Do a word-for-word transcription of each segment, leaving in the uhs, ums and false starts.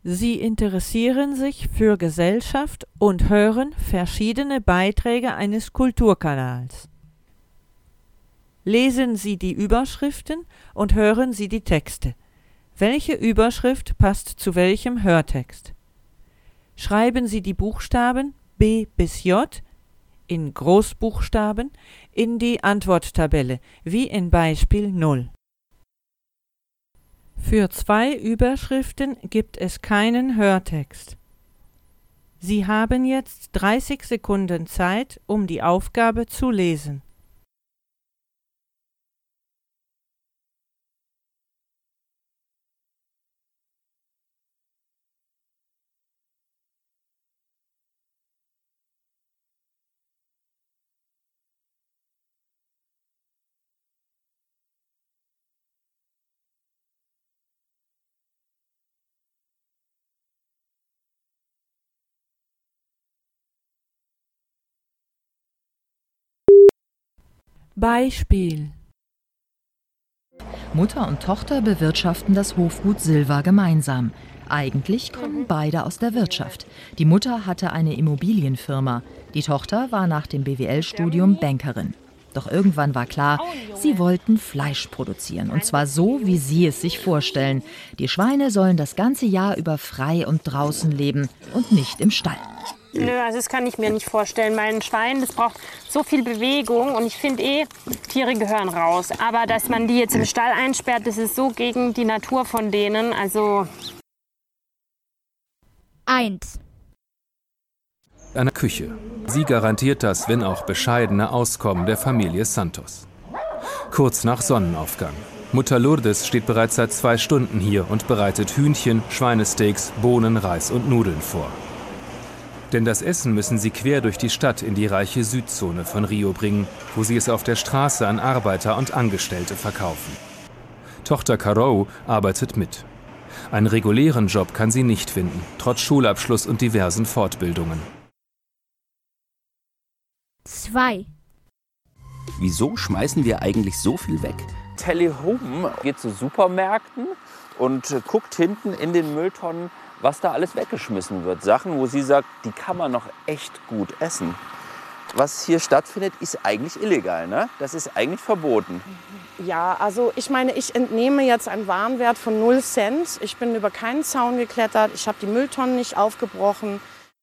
Sie interessieren sich für Gesellschaft und hören verschiedene Beiträge eines Kulturkanals. Lesen Sie die Überschriften und hören Sie die Texte. Welche Überschrift passt zu welchem Hörtext? Schreiben Sie die Buchstaben B bis J in Großbuchstaben in die Antworttabelle, wie in Beispiel null. Für zwei Überschriften gibt es keinen Hörtext. Sie haben jetzt dreißig Sekunden Zeit, um die Aufgabe zu lesen. Beispiel: Mutter und Tochter bewirtschaften das Hofgut Silva gemeinsam. Eigentlich kommen beide aus der Wirtschaft. Die Mutter hatte eine Immobilienfirma. Die Tochter war nach dem B W L-Studium Bankerin. Doch irgendwann war klar, sie wollten Fleisch produzieren. Und zwar so, wie sie es sich vorstellen. Die Schweine sollen das ganze Jahr über frei und draußen leben und nicht im Stall. Nö, also das kann ich mir nicht vorstellen. Mein Schwein, das braucht so viel Bewegung und ich finde eh, Tiere gehören raus. Aber dass man die jetzt im Stall einsperrt, das ist so gegen die Natur von denen, also... Eins. Eine Küche. Sie garantiert das, wenn auch bescheidene Auskommen der Familie Santos. Kurz nach Sonnenaufgang. Mutter Lourdes steht bereits seit zwei Stunden hier und bereitet Hühnchen, Schweinesteaks, Bohnen, Reis und Nudeln vor. Denn das Essen müssen sie quer durch die Stadt in die reiche Südzone von Rio bringen, wo sie es auf der Straße an Arbeiter und Angestellte verkaufen. Tochter Caro arbeitet mit. Einen regulären Job kann sie nicht finden, trotz Schulabschluss und diversen Fortbildungen. Zwei. Wieso schmeißen wir eigentlich so viel weg? Telly Home geht zu Supermärkten und guckt hinten in den Mülltonnen, was da alles weggeschmissen wird. Sachen, wo sie sagt, die kann man noch echt gut essen. Was hier stattfindet, ist eigentlich illegal, ne? Das ist eigentlich verboten. Ja, also ich meine, ich entnehme jetzt einen Warenwert von null Cent. Ich bin über keinen Zaun geklettert, ich habe die Mülltonnen nicht aufgebrochen.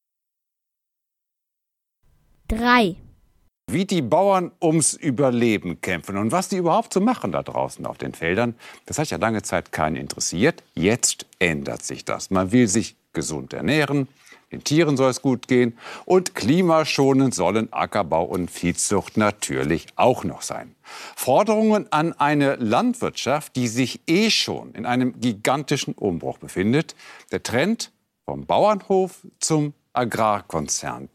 Drei. Wie die Bauern ums Überleben kämpfen und was die überhaupt so machen da draußen auf den Feldern, das hat ja lange Zeit keinen interessiert. Jetzt ändert sich das. Man will sich gesund ernähren, den Tieren soll es gut gehen und klimaschonend sollen Ackerbau und Viehzucht natürlich auch noch sein. Forderungen an eine Landwirtschaft, die sich eh schon in einem gigantischen Umbruch befindet. Der Trend vom Bauernhof zum Agrarkonzern.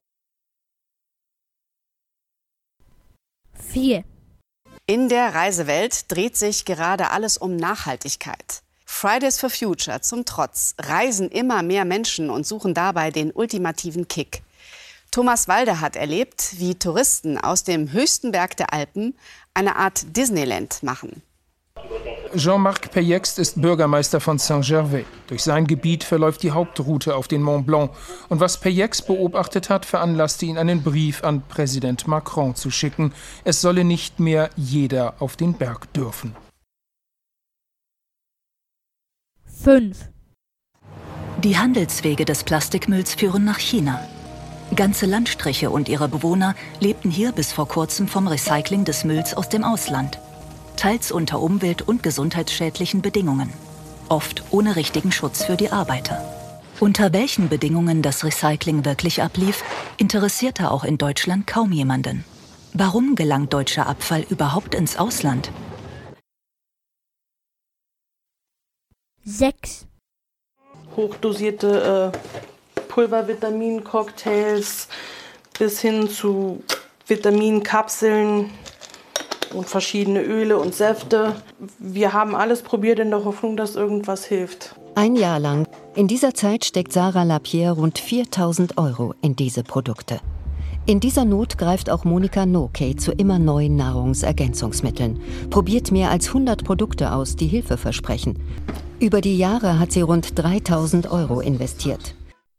Vier. In der Reisewelt dreht sich gerade alles um Nachhaltigkeit. Fridays for Future zum Trotz reisen immer mehr Menschen und suchen dabei den ultimativen Kick. Thomas Walde hat erlebt, wie Touristen aus dem höchsten Berg der Alpen eine Art Disneyland machen. Jean-Marc Peyext ist Bürgermeister von Saint-Gervais. Durch sein Gebiet verläuft die Hauptroute auf den Mont Blanc. Und was Peyext beobachtet hat, veranlasste ihn, einen Brief an Präsident Macron zu schicken. Es solle nicht mehr jeder auf den Berg dürfen. Fünf. Die Handelswege des Plastikmülls führen nach China. Ganze Landstriche und ihre Bewohner lebten hier bis vor kurzem vom Recycling des Mülls aus dem Ausland. Teils unter umwelt- und gesundheitsschädlichen Bedingungen. Oft ohne richtigen Schutz für die Arbeiter. Unter welchen Bedingungen das Recycling wirklich ablief, interessierte auch in Deutschland kaum jemanden. Warum gelangt deutscher Abfall überhaupt ins Ausland? Sechs. Hochdosierte äh, Pulvervitamin-Cocktails bis hin zu Vitaminkapseln und verschiedene Öle und Säfte. Wir haben alles probiert in der Hoffnung, dass irgendwas hilft. Ein Jahr lang. In dieser Zeit steckt Sarah Lapierre rund viertausend Euro in diese Produkte. In dieser Not greift auch Monika Noke zu immer neuen Nahrungsergänzungsmitteln. Probiert mehr als hundert Produkte aus, die Hilfe versprechen. Über die Jahre hat sie rund dreitausend Euro investiert.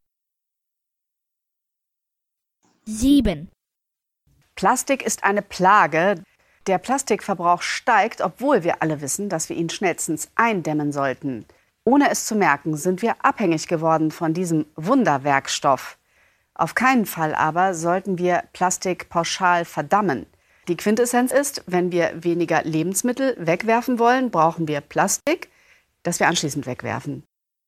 sieben. Plastik ist eine Plage. Der Plastikverbrauch steigt, obwohl wir alle wissen, dass wir ihn schnellstens eindämmen sollten. Ohne es zu merken, sind wir abhängig geworden von diesem Wunderwerkstoff. Auf keinen Fall aber sollten wir Plastik pauschal verdammen. Die Quintessenz ist, wenn wir weniger Lebensmittel wegwerfen wollen, brauchen wir Plastik, das wir anschließend wegwerfen.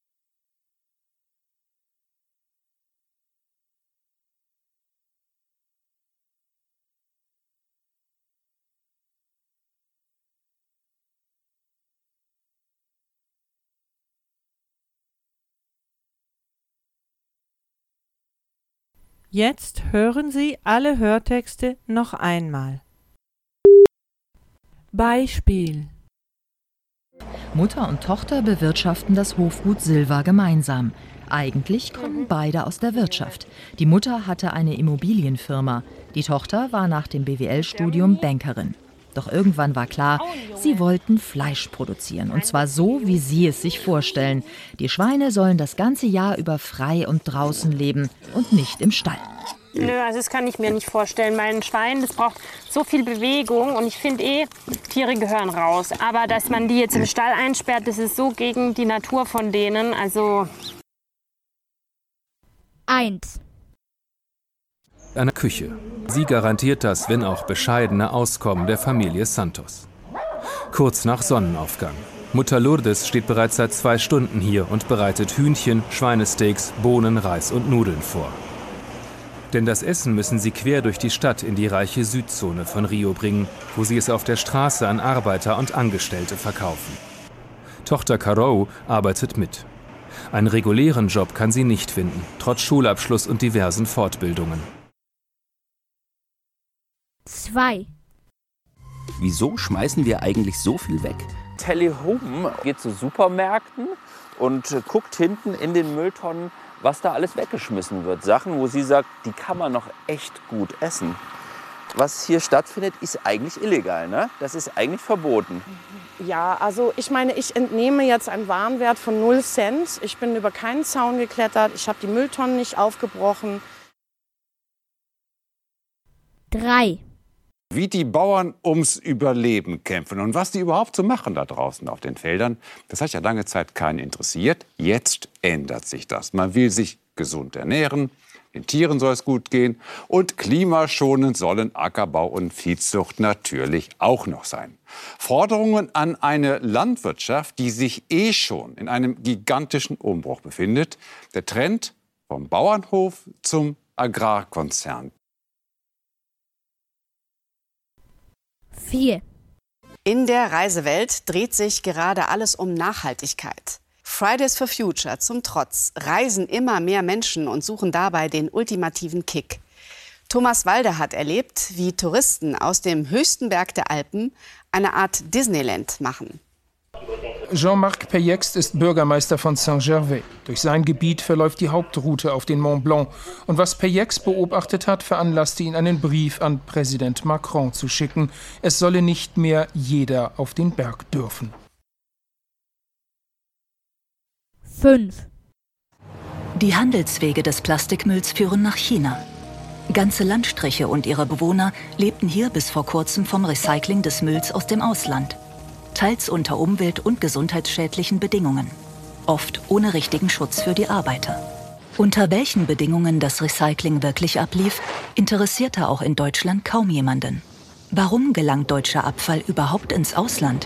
Jetzt hören Sie alle Hörtexte noch einmal. Beispiel: Mutter und Tochter bewirtschaften das Hofgut Silva gemeinsam. Eigentlich kommen beide aus der Wirtschaft. Die Mutter hatte eine Immobilienfirma. Die Tochter war nach dem B W L-Studium Bankerin. Doch irgendwann war klar, sie wollten Fleisch produzieren. Und zwar so, wie sie es sich vorstellen. Die Schweine sollen das ganze Jahr über frei und draußen leben und nicht im Stall. Nö, also das kann ich mir nicht vorstellen. Mein Schwein, das braucht so viel Bewegung und ich finde eh, Tiere gehören raus. Aber dass man die jetzt im Stall einsperrt, das ist so gegen die Natur von denen. Also eins. Eine Küche. Sie garantiert das, wenn auch bescheidene Auskommen der Familie Santos. Kurz nach Sonnenaufgang. Mutter Lourdes steht bereits seit zwei Stunden hier und bereitet Hühnchen, Schweinesteaks, Bohnen, Reis und Nudeln vor. Denn das Essen müssen sie quer durch die Stadt in die reiche Südzone von Rio bringen, wo sie es auf der Straße an Arbeiter und Angestellte verkaufen. Tochter Carol arbeitet mit. Einen regulären Job kann sie nicht finden, trotz Schulabschluss und diversen Fortbildungen. zwei. Wieso schmeißen wir eigentlich so viel weg? Tally Home geht zu Supermärkten und guckt hinten in den Mülltonnen, was da alles weggeschmissen wird. Sachen, wo sie sagt, die kann man noch echt gut essen. Was hier stattfindet, ist eigentlich illegal, ne? Das ist eigentlich verboten. Ja, also ich meine, ich entnehme jetzt einen Warenwert von null Cent. Ich bin über keinen Zaun geklettert, ich habe die Mülltonnen nicht aufgebrochen. drei. Wie die Bauern ums Überleben kämpfen und was die überhaupt so machen da draußen auf den Feldern, das hat ja lange Zeit keinen interessiert. Jetzt ändert sich das. Man will sich gesund ernähren, den Tieren soll es gut gehen und klimaschonend sollen Ackerbau und Viehzucht natürlich auch noch sein. Forderungen an eine Landwirtschaft, die sich eh schon in einem gigantischen Umbruch befindet. Der Trend vom Bauernhof zum Agrarkonzern. vier. In der Reisewelt dreht sich gerade alles um Nachhaltigkeit. Fridays for Future zum Trotz reisen immer mehr Menschen und suchen dabei den ultimativen Kick. Thomas Walde hat erlebt, wie Touristen aus dem höchsten Berg der Alpen eine Art Disneyland machen. Jean-Marc Peyext ist Bürgermeister von Saint-Gervais. Durch sein Gebiet verläuft die Hauptroute auf den Mont Blanc. Und was Peyext beobachtet hat, veranlasste ihn, einen Brief an Präsident Macron zu schicken. Es solle nicht mehr jeder auf den Berg dürfen. fünf. Die Handelswege des Plastikmülls führen nach China. Ganze Landstriche und ihre Bewohner lebten hier bis vor kurzem vom Recycling des Mülls aus dem Ausland. Teils unter umwelt- und gesundheitsschädlichen Bedingungen. Oft ohne richtigen Schutz für die Arbeiter. Unter welchen Bedingungen das Recycling wirklich ablief, interessierte auch in Deutschland kaum jemanden. Warum gelangt deutscher Abfall überhaupt ins Ausland?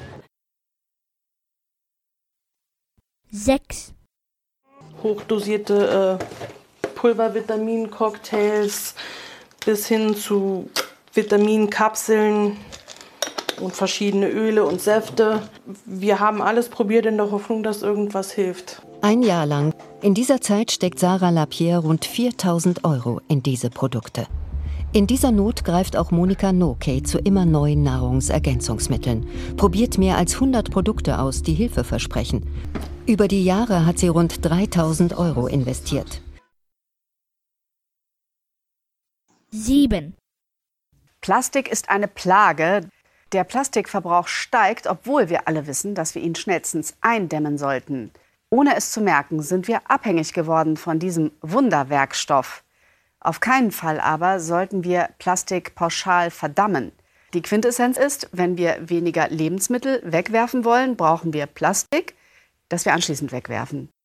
sechs. Hochdosierte äh, Pulvervitamin-Cocktails bis hin zu Vitaminkapseln und verschiedene Öle und Säfte. Wir haben alles probiert in der Hoffnung, dass irgendwas hilft. Ein Jahr lang. In dieser Zeit steckt Sarah Lapierre rund viertausend Euro in diese Produkte. In dieser Not greift auch Monika No-Kay zu immer neuen Nahrungsergänzungsmitteln. Probiert mehr als hundert Produkte aus, die Hilfe versprechen. Über die Jahre hat sie rund dreitausend Euro investiert. sieben. Plastik ist eine Plage. Der Plastikverbrauch steigt, obwohl wir alle wissen, dass wir ihn schnellstens eindämmen sollten. Ohne es zu merken, sind wir abhängig geworden von diesem Wunderwerkstoff. Auf keinen Fall aber sollten wir Plastik pauschal verdammen. Die Quintessenz ist, wenn wir weniger Lebensmittel wegwerfen wollen, brauchen wir Plastik, das wir anschließend wegwerfen.